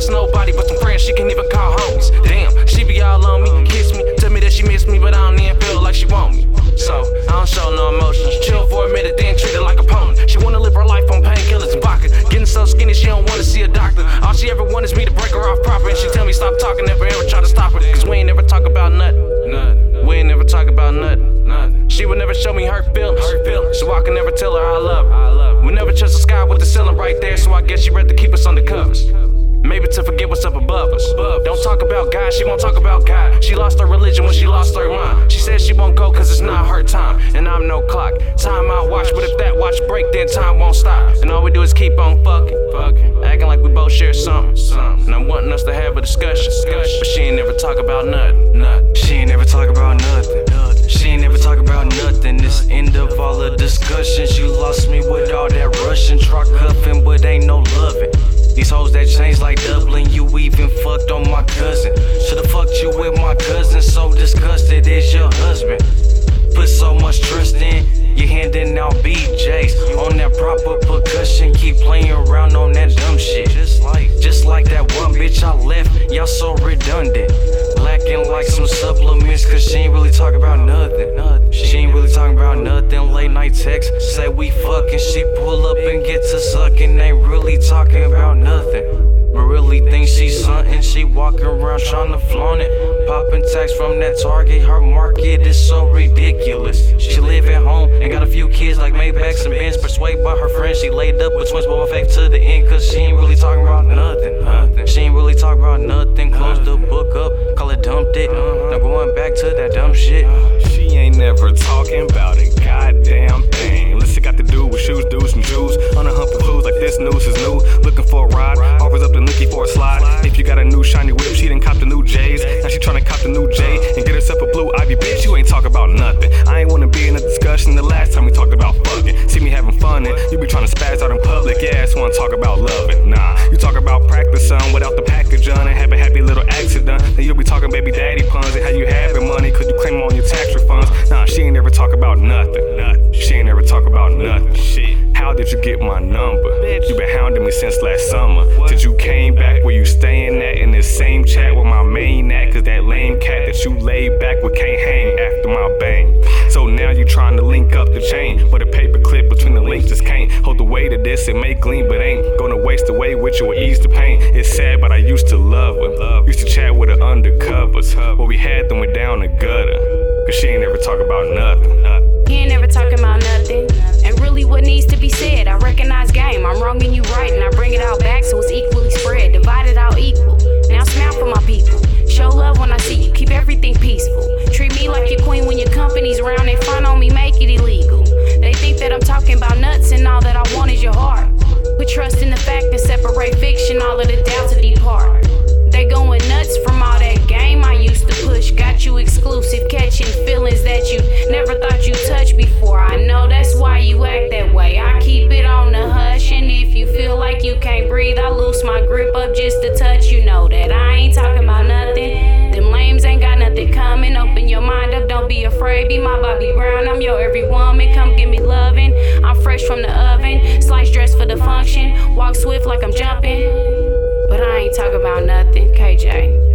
trust nobody but some friends she can't even call homies. Damn, she be all on me, kiss me, tell me that she miss me, but I don't even feel like she want me. So, I don't show no emotions. Chill for a minute, then treat her like a opponent. She wanna live her life on painkillers and vodka. Getting so skinny, she don't wanna see a doctor. All she ever wants is me to break her off proper. And she tell me stop talking, never ever try to stop her. Cause we ain't never talk about nothing. We ain't never talk about nothing. She would never show me her feelings. So I can never tell her I love her. We never touch the sky with the ceiling right there. So I guess she rather keep us under covers. Maybe to forget what's up above us. Don't talk about God, she won't talk about God. She lost her religion when she lost her mind. She says she won't go cause it's not her time. And I'm no clock, time I watch. But if that watch break, then time won't stop. And all we do is keep on fucking, acting like we both share something. And I'm wanting us to have a discussion. But she ain't never talk about nothing. She ain't never talk about nothing. She ain't never talk about nothing. It's end of all the discussions. You lost me with all that Russian truck cuffing, but ain't no loving. These hoes that change like Dublin, you even fucked on my cousin. Should've fucked you with my cousin, so disgusted is your husband. Put so much trust in, you handing out BJs on that proper percussion. Keep playing around on that dumb shit. Just like that one bitch I left, y'all so redundant. Lacking like some supplements, cause she ain't really talking about nothing. She ain't really talking about nothing. Late night text, say we fucking. She pull up and get to sucking. Ain't really talking about nothing, but really think she's something. She walking around trying to flaunt it. Popping tags from that Target. Her market is so ridiculous. She live at home and got a few kids like Maybachs and Benz. Persuaded by her friends, she laid up with twins, but fake to the end. Cause she ain't really talking about nothing. She ain't really talking about nothing. Closed the book up, call it dumped it. Now going back to that dumb shit. She ain't never talking about a goddamn thing. Unless it got to do with shoes, dudes, and Jews. On a hump of clues like this news is new. Looking for a ride, offers up to Nikki for a slide. If you got a new shiny whip, she done cop the new J's. Now she tryna cop the new J and get herself a blue Ivy. Bitch, you ain't talk about nothing. I ain't wanna be in a discussion. The last time we talked about fucking, see me having fun and you be trying to spaz out in public. Yeah, I just wanna talk about loving. Nah, you talk about practice son without the package on and have a happy little accident. Then you'll be talking baby daddy puns and how you having money cause you claim on your tax refunds. Nah, she ain't never talk about nothing. She ain't never talk about nothing. Shit. How did you get my number? You been hounding me since last summer. Till you came back where you staying at in the same chat with my main act. Cause that lame cat that you laid back with can't hang after my bang. So now you trying to link up the chain, but a paper clip between the links just can't hold the weight of this. It may gleam but ain't gonna waste away with you or ease the pain. It's sad but I used to love her. Used to chat with her undercovers. But we had them went down the gutter. Cause she ain't never talk about nothing. He ain't never talking about nothing. And really what needs to be said, I recognize game. I'm wrong and you right, and I bring it out back so it's equally spread. Divided out equal. Now smile for my people. Show love when I see you, keep everything peaceful. Treat me like your queen when your company's around. They front on me, make it illegal. They think that I'm talking about nuts and all that I want is your heart. Put trust in the fact and separate fiction, all of the doubts to depart. They going nuts from all that game I used to push. Got you exclusive, catching feelings that you never thought you touched before. I know that's why you act that way. I keep it on the hush, and if you feel like you can't breathe, I loose my grip up just to touch. You know that I ain't talking about nothing. Them lames ain't got nothing coming. Open your mind up, don't be afraid. Be my Bobby Brown, I'm your every woman. Come give me loving. I'm fresh from the oven, slice dress for the function. Walk swift like I'm jumping. But I ain't talking about nothing, KJ.